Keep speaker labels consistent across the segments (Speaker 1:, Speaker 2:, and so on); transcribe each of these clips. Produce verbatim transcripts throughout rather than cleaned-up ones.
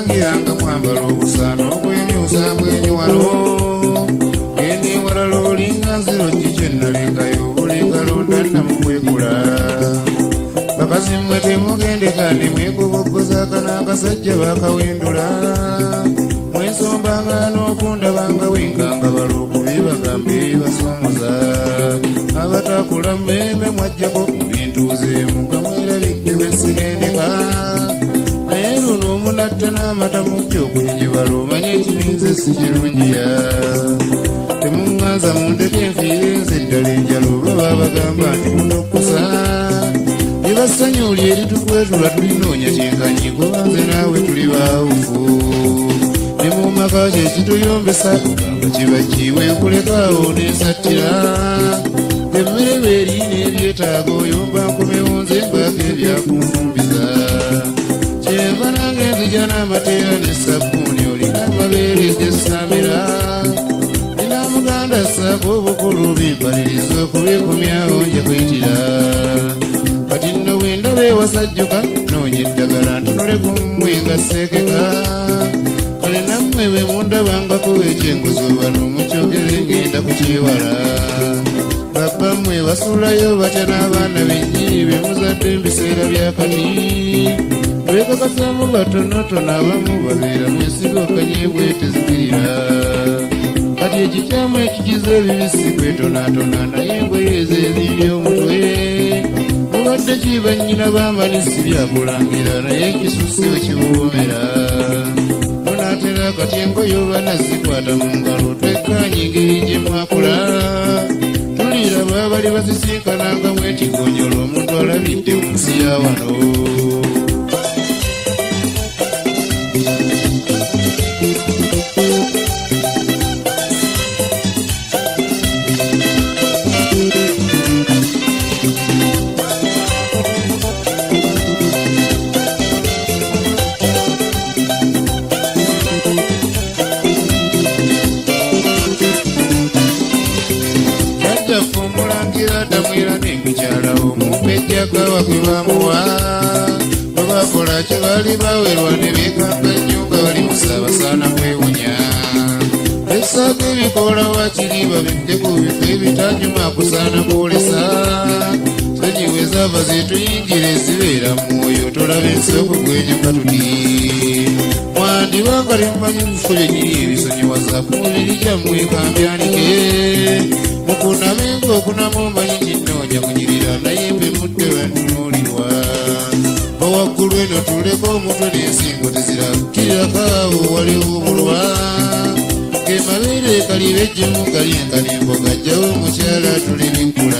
Speaker 1: Nalangiranga mwambala obusano okwenyusa bwenyuwalo gende walala olinga nziro kikye nalengayo obulengalonda namukwekula bakazi mmwe temugende kandi mwekubogoza akana akasajja bakawendula mwensombanga n'okundabanga winkanga balookubi bagambe basomoza abatakula mmembe mwajjako bintuuze mukamwerabidde besigendeka naye luno omunatta n'amata mujja okunyigibala omanye ekirinze si kirungiya temuŋŋanza mundeke enfiire nze ddala enjalo baba bagamba nti munokusa ebasanyuli eritukwetula tulinoonya kyenkanyi kubanze naawe tuli baawufu ne mu maka kye kituyombesa nga kiba kiwe nkulekaawo n'ensattira emmere beeri n'ebyetaaga oyomba nkomewo nze mbaako ebyakunfumbiza kyenva nange nzija n'amateera n'essabbuuni olina amabeere gessamira nina muganda ssaako obukulu bimpaliriza okubikumyawo nja kuyitira kati nno bwendaba ewasajjuka noonya eddagala ntunule ku mmwe nga sseekeka kale nammwe bwe mundabangako ekyenguzo bano mukyogere ngenda kukyewala babbammwe basuulayo batya n'abaana bennyini be muzadde mu biseera bya kati beekakasaamu batonotono abamu babeera mwesiga okanyeebwe tezikirira kati ekikyamu ekigize ebibisi kwetonaatona naye engoye ezo eziri omutwe mubadde kiba nnyina b'amalisi byakulangira naye ekisusse wekiwoomera munaatera kati engoye oba nazikwata mu ngalo twekkaanye engeri gye mwakula tulira baabali bazisiikananga mwekigonjolo omuntu alabidde mu nsi ya wano kawa kwe bamuwa babakola kye bali bawerwa ne beekanga nnyo nga bali musabasaana kwewunya esaako ebikoola wakiri babidde ku bifo ebitanyuma kusaana kwolesa sonyiwe zaava zetuyingira ezibeera mu mwoyo tolaba ensoko gwenyuka tuti mwandibanga temumanyi bifo byenyiri ebisonyiwaza ku mubiri gyammwe kambyanike mukunamenga okunamu omanyi kinnoonya munyirira naye mbe mudde wennuulirwa bawaggulu eno tuleko omutwe n'ensingo tezirakirirakaabo waliwo obulwa ge mabeere kalibejjemu gali enkalimbo gajjawo omukyala tulibikkula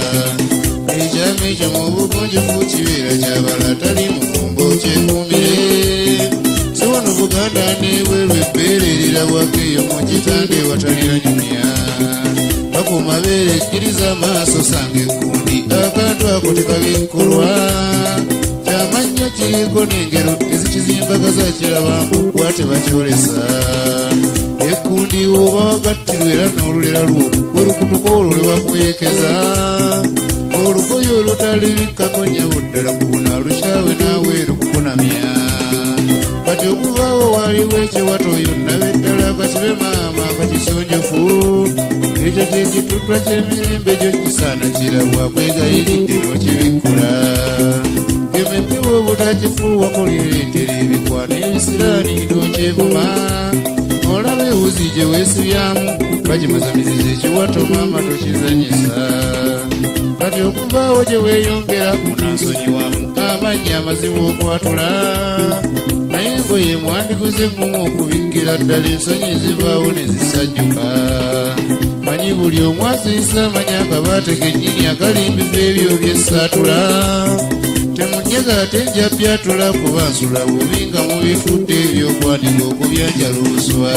Speaker 1: ekyama ekyo mu bugonjofu kibeera kyabala tali mufumbo kyekuumire siwono buganda nebwerwa ebbeererera bwakeeyo mu kitande watalira nyumya ku mabeere ekkiriza amaaso sanga ekkundi akantu ako tekabikkulwa kyamannyo kiriko n'engero ezikizimbagaza kirabangu kuba tebakyolesa ekkundi oba wagattirwa era n'olulera lwo werukutuka olwo lwebakwekeza olugoye olutalibikkako nnyabo ddala kubuna lukyawe naawe lukukunamya kati okuvaawo waliwo ekyewatoyo nabe ddala kakibe maama kakisonjofu ekyo kyekituttwa ky'emirembe gyo kisaana kirabwa kwegayiridde n'okibikkula gemeddewo obutakifuuwako lireetera ebikwano ebisiraani n'okyevuma olaba ewuzi gye weesibyamu bagimazamiriza ekiwato maama tokizanyisa kati okuvaawo gye weeyongera kunansonyiwamu amannya amazibu okwatula naye engoye mwandiguze mumu okubikkira ddala ensonyi zivaawo ne zisajjuka manyi buli omu asiisa amanyi akabaate kennyini akalimbiza ebyo byessaatula temunyega ate nja byatula kuba nsula bubi nga mubifudde ebyokwanika okubyanjaluuswa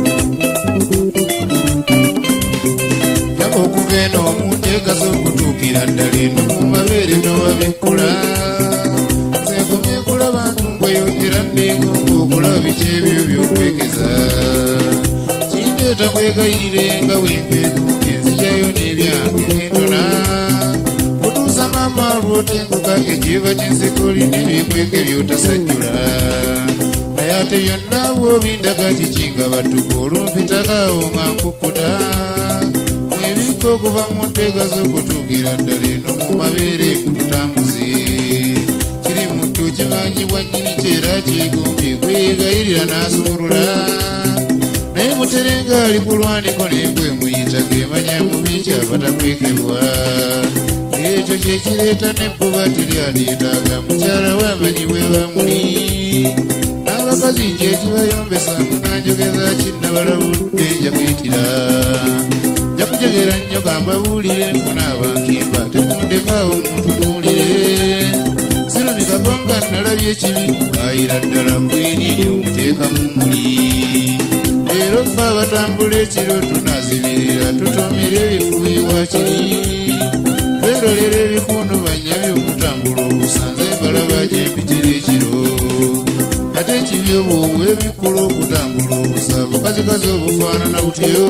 Speaker 1: okugenda omuntu egaza okutuukira tutuukira ddala eno mu mabeere n'owabikkula nzeegomye kulaba ntunkweyongera nneegomba okulaba biki ebyo by'okwegeza kindeeta kwegayirire nga wenkeeguke nzijayo n'ebyange nentona kutuusa maama lwotenguka ekiva ky'ensikoli n'ebikweke by'otasajjula naye ate byonna bw'obindaga kikinga battuka olumpitakaawo nga nkukuta mwebikka okuva mu nteeka z'okutuukira ddala eno mu mabeere kututambuzi kiri muntu kimanyibwa nnyini kyera kyegombye kweyegayirira n'asuulula naye muterenga ali ku lwaniko n'embwe muyita gemanya mubi kyava takwekebwa ekyo kyekireeta n'ebbuba teryaleetaaga mukyala w'amanyi bwe bamuli n'abakazi kyekibayombesa munanjogeza kinnabalabudde nja kuyitira nja kujegera nnyo kambabuulire nkuna abankimba tekundekaawo muntunuulire sirumikako nga nalabye ekibi ayira ddala kweriiri omuteekamu muli leero ffe abatambula ekiro tunazibirira tutomera ebifuuyibwa kiri twerolerera ebikundubanya by'okutambula obusanze balaba gyempitira ekiro ate ekibi obwobwo ebikkula okutambula obusavu kazikazi obufaanana butyo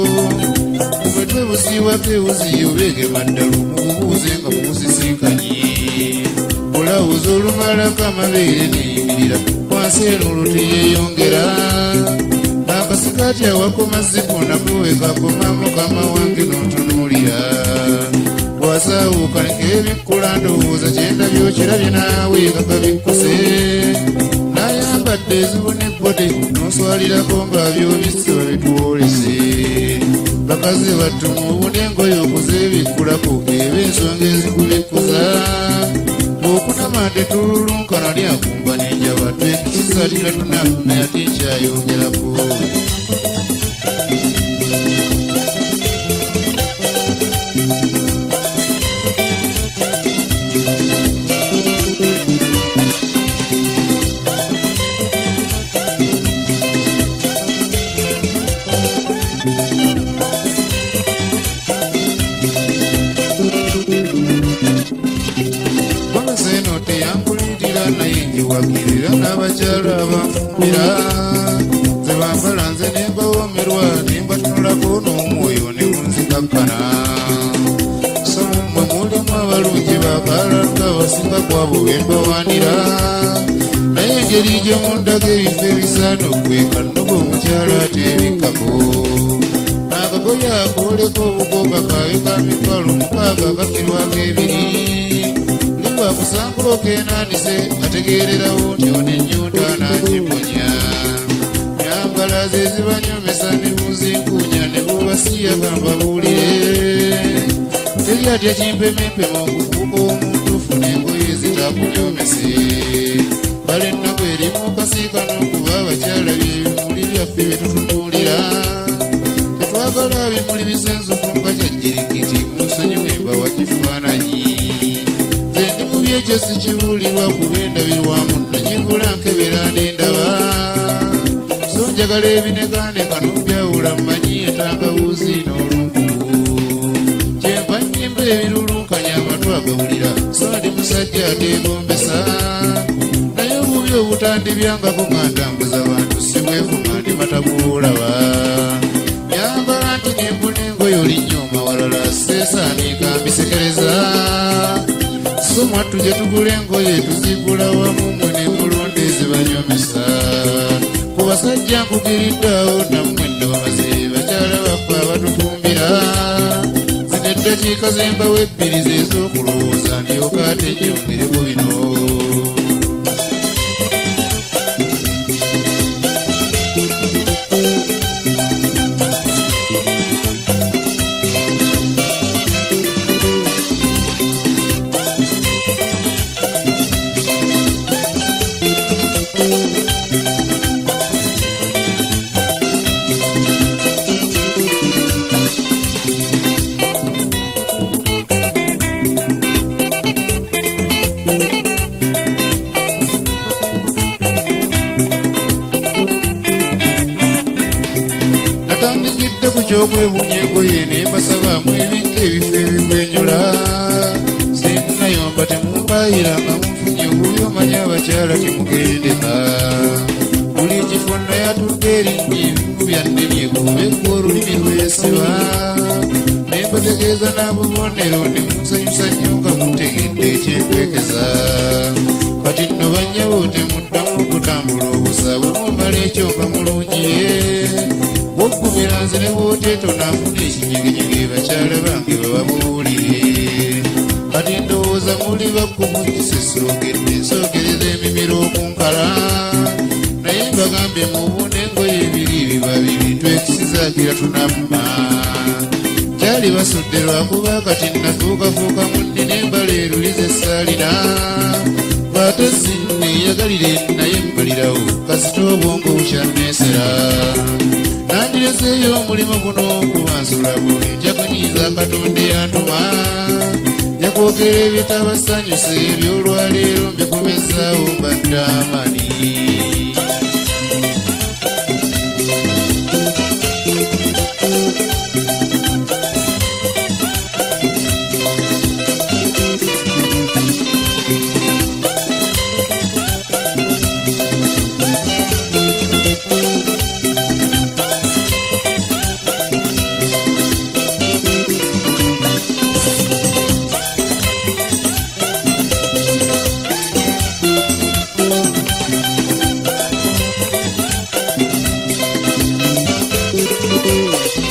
Speaker 1: mumutwe busiibwako ebuziyo beegema ddala mububuuze nga mubusisinkanye olawuza olumalako amabeere neyimirira wansi eno oluteyeyongera akasikati awakoma zipona kuwekakoma mukama wange n'ontunuulira wasaawuuka ng'ebikkula ndowooza kyendabyo kirabye naawe kakabikkuse n'ayambadde ezibu n'ebbode n'oswalirako nga byobisse babitwolese bakazi battu mu buni engoye okuza ebikkulako eba ensonga ezikubikkuza okunama tetululunkana lyakumba n'enjaba twekisatira tunafuna ate nkyayongerako wakirira n'abakyala abafumbira ze bambala nze ne mbawomerwa ne mbatunulako n'omwoyo ne munzikakkana so mmwe mulimu abalungi bakaala nga basinga kwabo be mbawaanira naye engeri gye mundaga ebifo ebisaana okweka nnoga omukyala ateebikkako akagoye akooleko obugoga kaayo ka mitwalo mukaaga kakirwako ebiri akusangula okenanise ategererawo nti ono ennyuta nagiponya nyambala ze zibanyomesa ne buzinkunya ne bubasiya gambabuulire teri atya kimpemempema okufuuka omuntufu n'engoye zitakunyomese bale ennaku erimu okasiika n'okuba abakyala byebimuli byaffe byetutunuulira tetwagala bimuli bisenzufu nga kyajjirikiti munsonyiwe mbawa kifaananyi ekyo sikibuulirwa kuba endabirwamu nagibula nkebera n'endaba so njagala ebinegaaneka n'obyawula mmanyi entangawuzi n'olunkugu kyenva nnyimba ebirulunkanya amatu agawulira so ndi musajja ateegombesa naye obubi obutandibyangako nga ntambuza bantu si bwefuma ndi matakuolaba nyambala nti nembuna engoye olinnyoma walala seesaanika mbisekereza so mwattu gye tugula engoye tuzigula wamu mmwe ne mulonda ezibanyomesa ku basajja nkugiriddeawo nammwe nno bamaze bakyala baffe abatufumbira zino eddakiika zembawo ebbiri zez'okulowooza ndyoka ate nyongereko bino natandikidde ku kyokwebunya engoye ne mbasabaamu ebintu ebifo ebikwenyula mubeeranga mufunye obubi omanya abakyala temugendeka buli kifo nayatudde erinnya ebimu byanne byekubekwa olulimi lwesiba nembategeeza n'abubonero ne musanyusa nnyo nga mutegedde ekyempekeza kati nno bannyabo temuddamu okutambula obusa bwe mumala ekyo nga mulungiye woggumira nze ne bwoteeto naafuna ekinyegenyege bakyala bange bababuulire kati ndowooza muli bakkubugisa essoogedde nsoogereza emimiro okunkala naye mbagambye mubune engoye ebiri bibabiri twekisizaakira tunamma kyali basudde lwakuba kati natuukafuuka munni n'embala erulize essaalina ate sinne yagalire naye mmalirawo kasita obwongo bukyanneesera nandireseeyo omulimu guno okubansula buli nja kunyiiza katonda eyantuma yakwogera ebyetabasanyusa ebyolwaleero mbikomezaawo mbadde amaani
Speaker 2: Thank you.